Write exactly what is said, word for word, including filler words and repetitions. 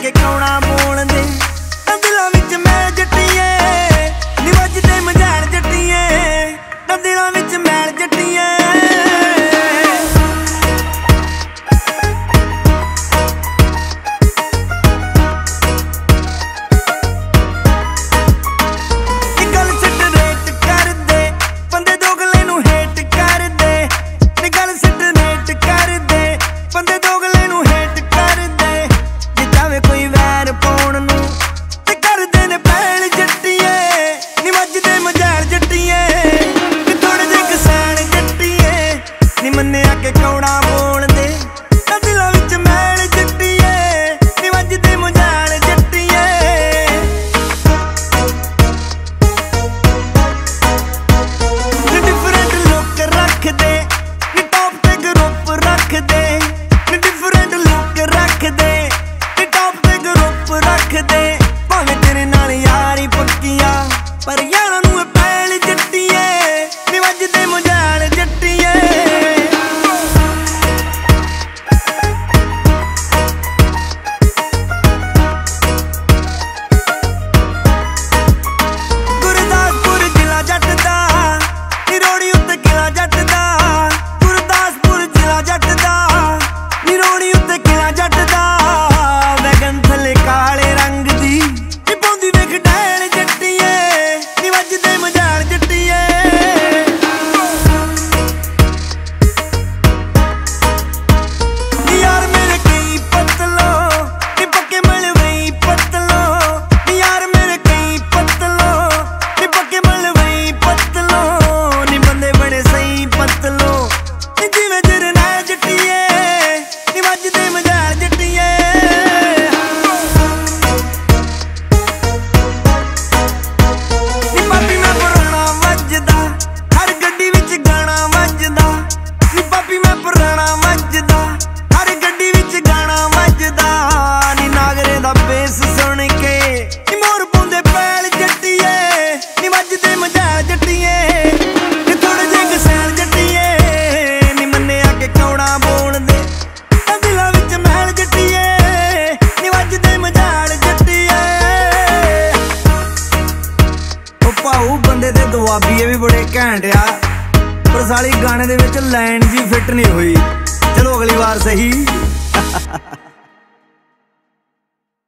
आके कौना बोलदे दिलां विच मैल जट्टिए नी वजदे मझैल जट्टिए दिलां विच मैल जट्टिए मन्ने आके कौड़ा बोलदे दिलां विच मैल जट्टिए नी वजदे मझैल जट्टिए डिफरेंट लुक रखदे नी टॉप ते ग्रुप रखदे नी डिफरेंट लुक रखदे नी टॉप ते ग्रुप रखदे भावें तेरे नाल यारी पक्कियां पर यारां नूं पैल जट्टिए नी वजदे मझैल जट्टिए बंदे ते दुआबी भी बड़े घैंट आ पर साली गाने दे विच लाइन जी फिट नहीं हुई। चलो अगली बार सही।